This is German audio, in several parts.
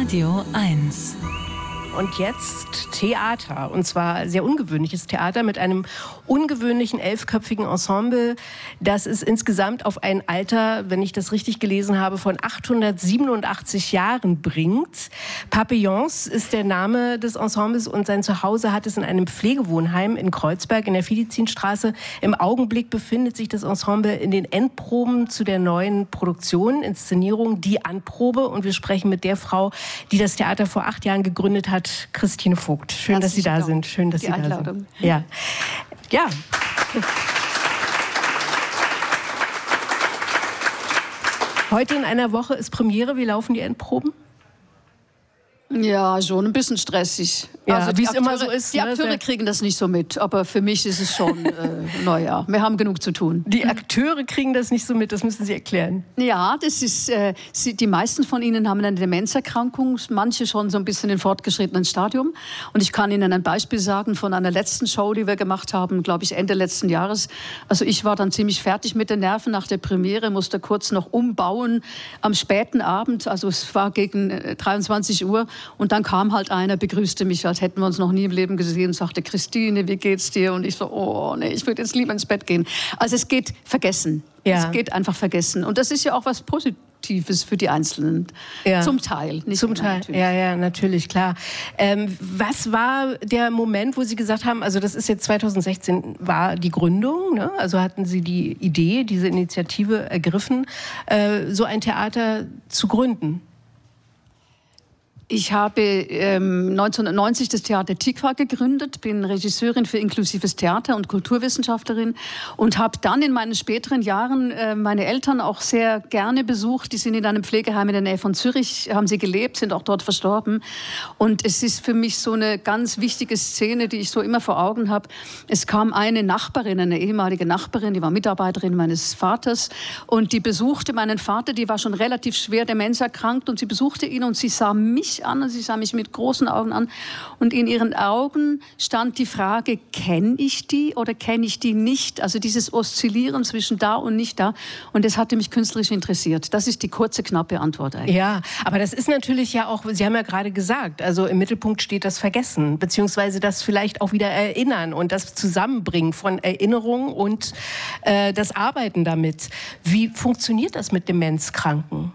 Radio 1. Und jetzt Theater, und zwar sehr ungewöhnliches Theater mit einem ungewöhnlichen 11-köpfigen Ensemble, das es insgesamt auf ein Alter, wenn ich das richtig gelesen habe, von 887 Jahren bringt. Papillons ist der Name des Ensembles und sein Zuhause hat es in einem Pflegewohnheim in Kreuzberg in der Fidizinstraße. Im Augenblick befindet sich das Ensemble in den Endproben zu der neuen Produktion, Inszenierung Die Anprobe, und wir sprechen mit der Frau, die das Theater vor 8 Jahren gegründet hat, Christine Vogt. Schön, dass Sie da sind. Schön, dass Sie da sind. Ja. Ja. Heute in einer Woche ist Premiere. Wie laufen die Endproben? Ja, schon ein bisschen stressig. Ja, also wie es immer so ist. Die Akteure kriegen das nicht so mit, aber für mich ist es schon, naja, wir haben genug zu tun. Die Akteure kriegen das nicht so mit, das müssen Sie erklären. Ja, das ist, die meisten von ihnen haben eine Demenzerkrankung, manche schon so ein bisschen in fortgeschrittenen Stadium. Und ich kann Ihnen ein Beispiel sagen von einer letzten Show, die wir gemacht haben, glaube ich Ende letzten Jahres. Also ich war dann ziemlich fertig mit den Nerven nach der Premiere, musste kurz noch umbauen am späten Abend, also es war gegen 23 Uhr. Und dann kam halt einer, begrüßte mich, als hätten wir uns noch nie im Leben gesehen, und sagte, Christine, wie geht's dir? Und ich so, oh nee, ich würde jetzt lieber ins Bett gehen. Also es geht vergessen. Ja. Es geht einfach vergessen. Und das ist ja auch was Positives für die Einzelnen. Ja. Zum Teil. Nicht zum Teil, natürlich. Ja, natürlich, klar. Was war der Moment, wo Sie gesagt haben, also das ist jetzt 2016, war die Gründung, ne? Also hatten Sie die Idee, diese Initiative ergriffen, so ein Theater zu gründen? Ich habe 1990 das Theater Tikva gegründet, bin Regisseurin für inklusives Theater und Kulturwissenschaftlerin und habe dann in meinen späteren Jahren meine Eltern auch sehr gerne besucht. Die sind in einem Pflegeheim in der Nähe von Zürich, haben sie gelebt, sind auch dort verstorben. Und es ist für mich so eine ganz wichtige Szene, die ich so immer vor Augen habe. Es kam eine Nachbarin, eine ehemalige Nachbarin, die war Mitarbeiterin meines Vaters und die besuchte meinen Vater, die war schon relativ schwer demenzerkrankt und sie besuchte ihn und sie sah mich an und sie sah mich mit großen Augen an und in ihren Augen stand die Frage, kenne ich die oder kenne ich die nicht? Also dieses Oszillieren zwischen da und nicht da, und das hatte mich künstlerisch interessiert. Das ist die kurze, knappe Antwort eigentlich. Ja, aber das ist natürlich ja auch, Sie haben ja gerade gesagt, also im Mittelpunkt steht das Vergessen, beziehungsweise das vielleicht auch wieder Erinnern und das Zusammenbringen von Erinnerung und das Arbeiten damit. Wie funktioniert das mit Demenzkranken?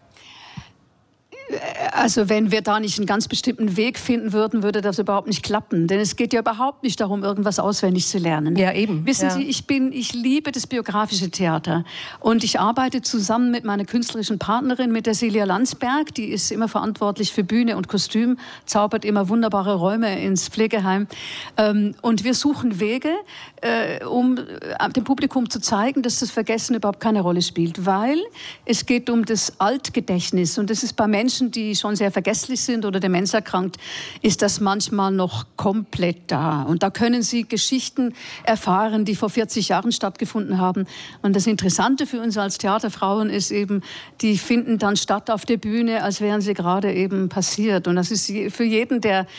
Also wenn wir da nicht einen ganz bestimmten Weg finden würden, würde das überhaupt nicht klappen. Denn es geht ja überhaupt nicht darum, irgendwas auswendig zu lernen. Ja, eben. Wissen Sie, ich liebe das biografische Theater. Und ich arbeite zusammen mit meiner künstlerischen Partnerin, mit der Silja Landsberg. Die ist immer verantwortlich für Bühne und Kostüm, zaubert immer wunderbare Räume ins Pflegeheim. Und wir suchen Wege, um dem Publikum zu zeigen, dass das Vergessen überhaupt keine Rolle spielt. Weil es geht um das Altgedächtnis. Und das ist bei Menschen, die schon sehr vergesslich sind oder demenzerkrankt, ist das manchmal noch komplett da. Und da können Sie Geschichten erfahren, die vor 40 Jahren stattgefunden haben. Und das Interessante für uns als Theaterfrauen ist eben, die finden dann statt auf der Bühne, als wären sie gerade eben passiert. Und das ist für jeden,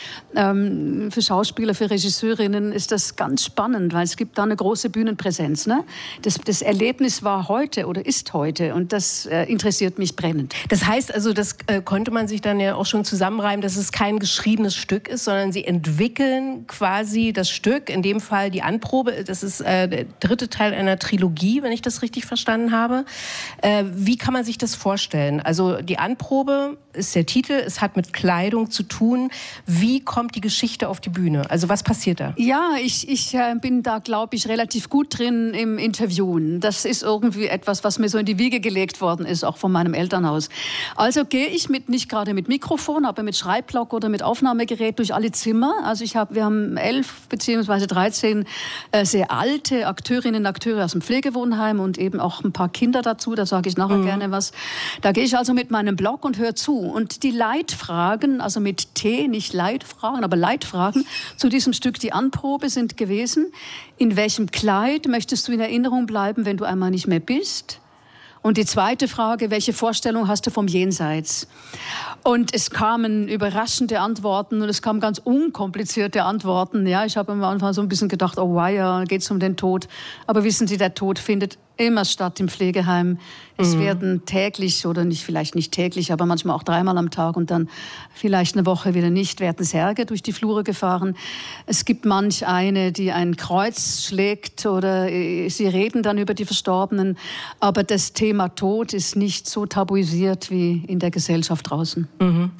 für Schauspieler, für Regisseurinnen, ist das ganz spannend, weil es gibt da eine große Bühnenpräsenz. Ne? Das Erlebnis war heute oder ist heute und das interessiert mich brennend. Das heißt also, das konnte man sich dann ja auch schon zusammenreimen, dass es kein geschriebenes Stück ist, sondern Sie entwickeln quasi das Stück, in dem Fall die Anprobe. Das ist der dritte Teil einer Trilogie, wenn ich das richtig verstanden habe. Wie kann man sich das vorstellen? Also die Anprobe ist der Titel, es hat mit Kleidung zu tun. Wie kommt die Geschichte auf die Bühne? Also was passiert da? Ja, ich bin da, glaube ich, relativ gut drin im Interviewen. Das ist irgendwie etwas, was mir so in die Wiege gelegt worden ist, auch von meinem Elternhaus. Also gehe ich nicht gerade mit Mikrofon, aber mit Schreibblock oder mit Aufnahmegerät durch alle Zimmer. Also wir haben 11 bzw. 13 sehr alte Akteurinnen und Akteure aus dem Pflegewohnheim und eben auch ein paar Kinder dazu, da sage ich nachher gerne was. Da gehe ich also mit meinem Blog und höre zu. Und die Leitfragen, also mit T, nicht Leitfragen, aber Leitfragen zu diesem Stück Die Anprobe sind gewesen: In welchem Kleid möchtest du in Erinnerung bleiben, wenn du einmal nicht mehr bist? Und die zweite Frage, welche Vorstellung hast du vom Jenseits? Und es kamen überraschende Antworten und es kamen ganz unkomplizierte Antworten. Ja, ich habe am Anfang so ein bisschen gedacht, oh weia, geht es um den Tod. Aber wissen Sie, der Tod findet immer statt im Pflegeheim. Es werden täglich oder vielleicht nicht täglich, aber manchmal auch 3-mal am Tag und dann vielleicht eine Woche wieder nicht, werden Särge durch die Flure gefahren. Es gibt manch eine, die ein Kreuz schlägt oder sie reden dann über die Verstorbenen. Aber das Thema Tod ist nicht so tabuisiert wie in der Gesellschaft draußen.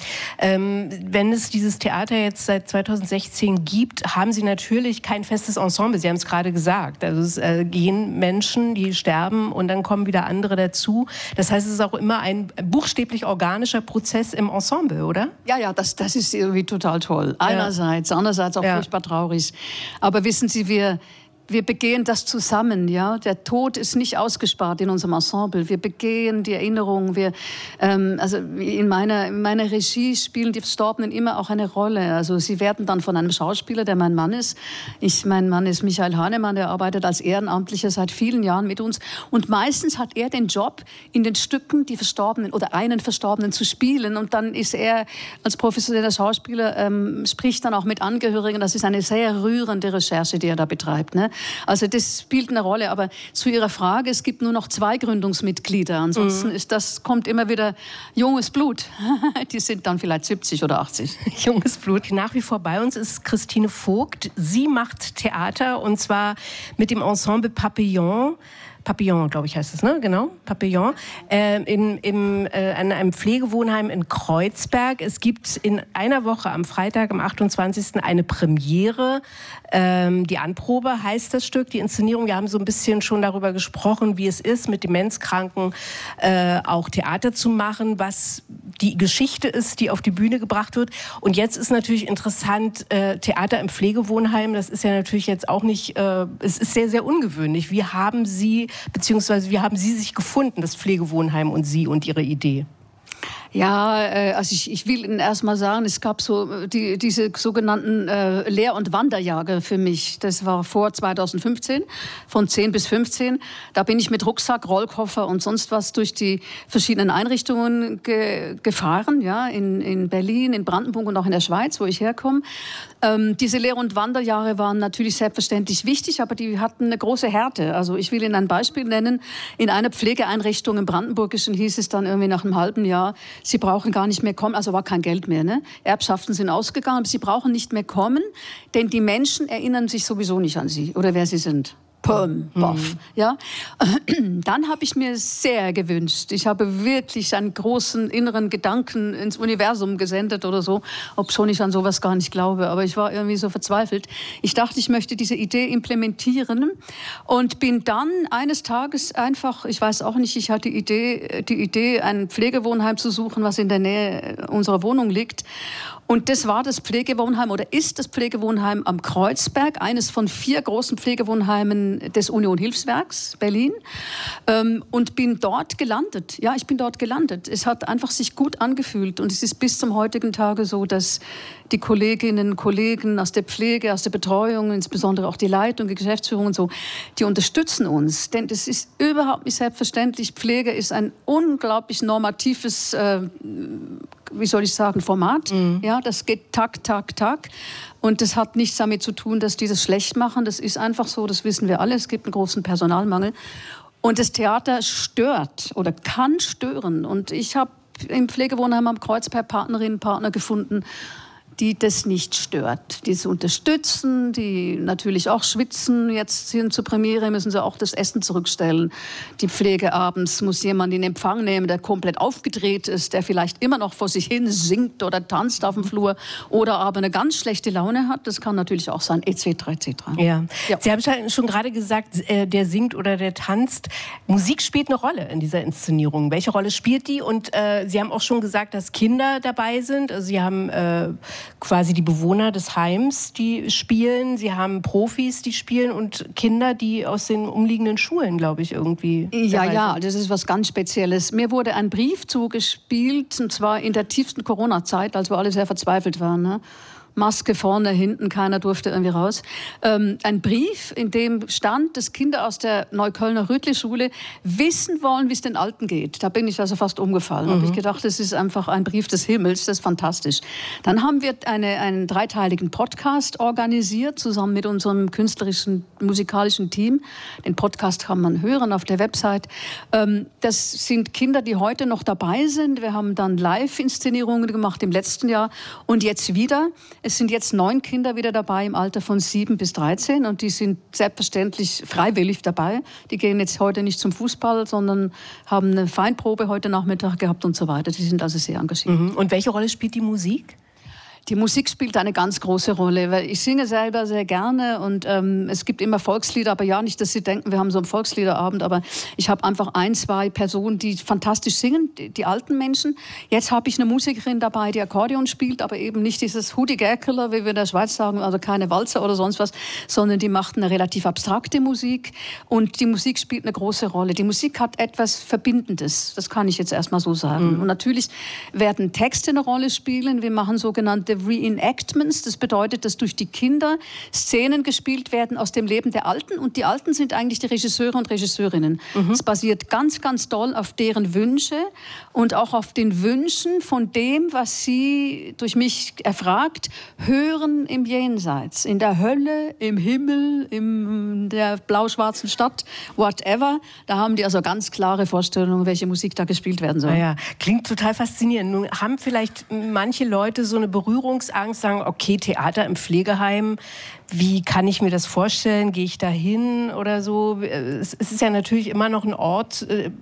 Wenn es dieses Theater jetzt seit 2016 gibt, haben Sie natürlich kein festes Ensemble. Sie haben es gerade gesagt. Also es gehen Menschen, die sterben und dann kommen wieder andere dazu. Das heißt, es ist auch immer ein buchstäblich organischer Prozess im Ensemble, oder? Ja, das ist irgendwie total toll. Einerseits, andererseits auch furchtbar traurig. Aber wissen Sie, wir begehen das zusammen, ja. Der Tod ist nicht ausgespart in unserem Ensemble. Wir begehen die Erinnerung. Also in meiner Regie spielen die Verstorbenen immer auch eine Rolle. Also sie werden dann von einem Schauspieler, der mein Mann ist. Mein Mann ist Michael Hahnemann, der arbeitet als Ehrenamtlicher seit vielen Jahren mit uns. Und meistens hat er den Job, in den Stücken die Verstorbenen oder einen Verstorbenen zu spielen. Und dann ist er als professioneller Schauspieler, spricht dann auch mit Angehörigen. Das ist eine sehr rührende Recherche, die er da betreibt, ne? Also das spielt eine Rolle, aber zu Ihrer Frage, es gibt nur noch 2 Gründungsmitglieder, ansonsten kommt immer wieder junges Blut, die sind dann vielleicht 70 oder 80. Junges Blut. Nach wie vor bei uns ist Christine Vogt. Sie macht Theater und zwar mit dem Ensemble Papillon, glaube ich heißt es, ne? Genau, Papillon, in einem Pflegewohnheim in Kreuzberg. Es gibt in einer Woche am Freitag, am 28. eine Premiere. Die Anprobe heißt das Stück, die Inszenierung. Wir haben so ein bisschen schon darüber gesprochen, wie es ist, mit Demenzkranken auch Theater zu machen, was die Geschichte ist, die auf die Bühne gebracht wird. Und jetzt ist natürlich interessant, Theater im Pflegewohnheim, das ist ja natürlich jetzt auch nicht, es ist sehr, sehr ungewöhnlich. Wie haben Sie sich gefunden, das Pflegewohnheim und Sie und Ihre Idee? Ja, also ich will Ihnen erst mal sagen, es gab so diese sogenannten Lehr- und Wanderjahre für mich. Das war vor 2015, von 10 bis 15. Da bin ich mit Rucksack, Rollkoffer und sonst was durch die verschiedenen Einrichtungen gefahren, ja, in Berlin, in Brandenburg und auch in der Schweiz, wo ich herkomme. Diese Lehr- und Wanderjahre waren natürlich selbstverständlich wichtig, aber die hatten eine große Härte. Also ich will Ihnen ein Beispiel nennen. In einer Pflegeeinrichtung im Brandenburgischen hieß es dann irgendwie nach einem halben Jahr, Sie brauchen gar nicht mehr kommen, also war kein Geld mehr, ne? Erbschaften sind ausgegangen, aber Sie brauchen nicht mehr kommen, denn die Menschen erinnern sich sowieso nicht an Sie oder wer Sie sind. Boff. Ja? Dann habe ich mir sehr gewünscht. Ich habe wirklich einen großen inneren Gedanken ins Universum gesendet oder so, obschon ich an sowas gar nicht glaube. Aber ich war irgendwie so verzweifelt. Ich dachte, ich möchte diese Idee implementieren und bin dann eines Tages einfach, ich weiß auch nicht, ich hatte die Idee, ein Pflegewohnheim zu suchen, was in der Nähe unserer Wohnung liegt. Und das war das Pflegewohnheim oder ist das Pflegewohnheim am Kreuzberg, eines von 4 großen Pflegewohnheimen des Union-Hilfswerks Berlin, und bin dort gelandet. Ja, ich bin dort gelandet. Es hat einfach sich gut angefühlt und es ist bis zum heutigen Tage so, dass die Kolleginnen und Kollegen aus der Pflege, aus der Betreuung, insbesondere auch die Leitung, die Geschäftsführung und so, die unterstützen uns. Denn das ist überhaupt nicht selbstverständlich. Pflege ist ein unglaublich normatives, Format. Ja, das geht Tag. Und das hat nichts damit zu tun, dass die das schlecht machen. Das ist einfach so, das wissen wir alle. Es gibt einen großen Personalmangel. Und das Theater stört oder kann stören. Und ich habe im Pflegewohnheim am Kreuzberg Partnerinnen und Partner gefunden, die das nicht stört, die es unterstützen, die natürlich auch schwitzen. Jetzt hin zur Premiere müssen sie auch das Essen zurückstellen. Die Pflege abends muss jemand in Empfang nehmen, der komplett aufgedreht ist, der vielleicht immer noch vor sich hin singt oder tanzt auf dem Flur oder aber eine ganz schlechte Laune hat. Das kann natürlich auch sein, etc. Ja. Sie haben schon gerade gesagt, der singt oder der tanzt. Musik spielt eine Rolle in dieser Inszenierung. Welche Rolle spielt die? Und Sie haben auch schon gesagt, dass Kinder dabei sind. Also Sie haben quasi die Bewohner des Heims, die spielen. Sie haben Profis, die spielen und Kinder, die aus den umliegenden Schulen, glaube ich, irgendwie. Ja, das ist was ganz Spezielles. Mir wurde ein Brief zugespielt, und zwar in der tiefsten Corona-Zeit, als wir alle sehr verzweifelt waren. Ne? Maske vorne, hinten, keiner durfte irgendwie raus. Ein Brief, in dem stand, dass Kinder aus der Neuköllner Rütli-Schule wissen wollen, wie es den Alten geht. Da bin ich also fast umgefallen. Da habe ich gedacht, das ist einfach ein Brief des Himmels, das ist fantastisch. Dann haben wir einen dreiteiligen Podcast organisiert, zusammen mit unserem künstlerischen, musikalischen Team. Den Podcast kann man hören auf der Website. Das sind Kinder, die heute noch dabei sind. Wir haben dann Live-Inszenierungen gemacht im letzten Jahr und jetzt wieder. Es sind jetzt 9 Kinder wieder dabei im Alter von 7 bis 13 und die sind selbstverständlich freiwillig dabei. Die gehen jetzt heute nicht zum Fußball, sondern haben eine Feinprobe heute Nachmittag gehabt und so weiter. Die sind also sehr engagiert. Und welche Rolle spielt die Musik? Die Musik spielt eine ganz große Rolle, weil ich singe selber sehr gerne und es gibt immer Volkslieder, aber ja, nicht, dass Sie denken, wir haben so einen Volksliederabend, aber ich habe einfach 1, 2 Personen, die fantastisch singen, die alten Menschen. Jetzt habe ich eine Musikerin dabei, die Akkordeon spielt, aber eben nicht dieses Hudi-Gerkeler, wie wir in der Schweiz sagen, also keine Walzer oder sonst was, sondern die macht eine relativ abstrakte Musik und die Musik spielt eine große Rolle. Die Musik hat etwas Verbindendes, das kann ich jetzt erstmal so sagen. Und natürlich werden Texte eine Rolle spielen, wir machen sogenannte Reenactments, das bedeutet, dass durch die Kinder Szenen gespielt werden aus dem Leben der Alten und die Alten sind eigentlich die Regisseure und Regisseurinnen. Es basiert ganz, ganz doll auf deren Wünsche und auch auf den Wünschen von dem, was sie durch mich erfragt, hören im Jenseits, in der Hölle, im Himmel, in der blau-schwarzen Stadt, whatever. Da haben die also ganz klare Vorstellungen, welche Musik da gespielt werden soll. Ja, klingt total faszinierend. Nun haben vielleicht manche Leute so eine Berührungsangst, sagen, okay, Theater im Pflegeheim, wie kann ich mir das vorstellen? Gehe ich da hin oder so? Es ist ja natürlich immer noch ein Ort,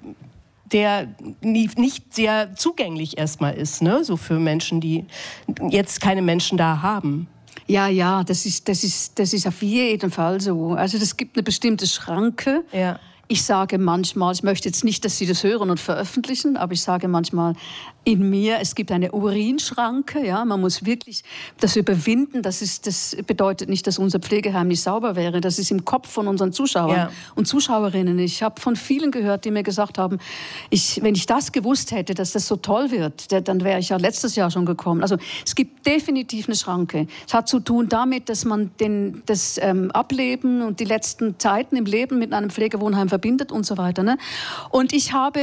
der nicht sehr zugänglich erstmal ist, ne? So für Menschen, die jetzt keine Menschen da haben. Ja, das ist auf jeden Fall so. Also es gibt eine bestimmte Schranke. Ja. Ich sage manchmal, ich möchte jetzt nicht, dass Sie das hören und veröffentlichen, aber ich sage manchmal in mir, es gibt eine Urinschranke, ja, man muss wirklich das überwinden, das bedeutet nicht, dass unser Pflegeheim nicht sauber wäre, das ist im Kopf von unseren Zuschauern und Zuschauerinnen. Ich habe von vielen gehört, die mir gesagt haben, wenn ich das gewusst hätte, dass das so toll wird, dann wäre ich ja letztes Jahr schon gekommen. Also es gibt definitiv eine Schranke. Es hat zu tun damit, dass man das Ableben und die letzten Zeiten im Leben mit einem Pflegewohnheim verbindet und so weiter. Ne? Und ich habe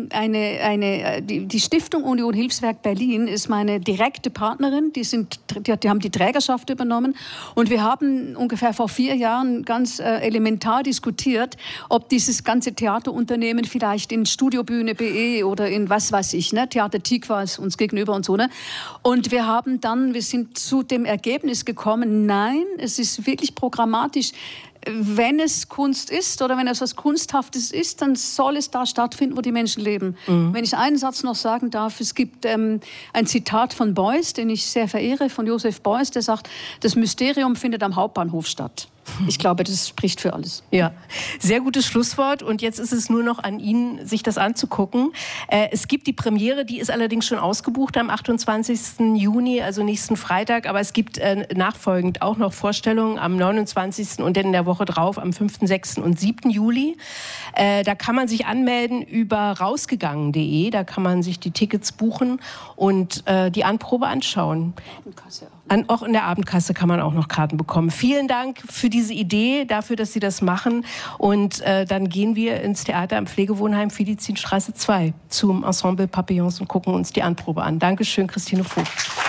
die Stiftung Union Hilfswerk Berlin ist meine direkte Partnerin. Die haben die Trägerschaft übernommen. Und wir haben ungefähr vor 4 Jahren ganz elementar diskutiert, ob dieses ganze Theaterunternehmen vielleicht in Studiobühne.be oder in was weiß ich, ne? Theater Tikva ist uns gegenüber und so. Ne? Und wir sind zu dem Ergebnis gekommen, nein, es ist wirklich programmatisch. Wenn es Kunst ist oder wenn es was Kunsthaftes ist, dann soll es da stattfinden, wo die Menschen leben. Wenn ich einen Satz noch sagen darf, es gibt ein Zitat von Beuys, den ich sehr verehre, von Joseph Beuys, der sagt, das Mysterium findet am Hauptbahnhof statt. Ich glaube, das spricht für alles. Ja, sehr gutes Schlusswort. Und jetzt ist es nur noch an Ihnen, sich das anzugucken. Es gibt die Premiere, die ist allerdings schon ausgebucht am 28. Juni, also nächsten Freitag. Aber es gibt nachfolgend auch noch Vorstellungen am 29. und dann in der Woche drauf am 5., 6. und 7. Juli. Da kann man sich anmelden über rausgegangen.de. Da kann man sich die Tickets buchen und die Anprobe anschauen. Auch in der Abendkasse kann man auch noch Karten bekommen. Vielen Dank für diese Idee, dafür, dass Sie das machen. Und dann gehen wir ins Theater am Pflegewohnheim Felizienstraße 2 zum Ensemble Papillons und gucken uns die Anprobe an. Dankeschön, Christine Vogt.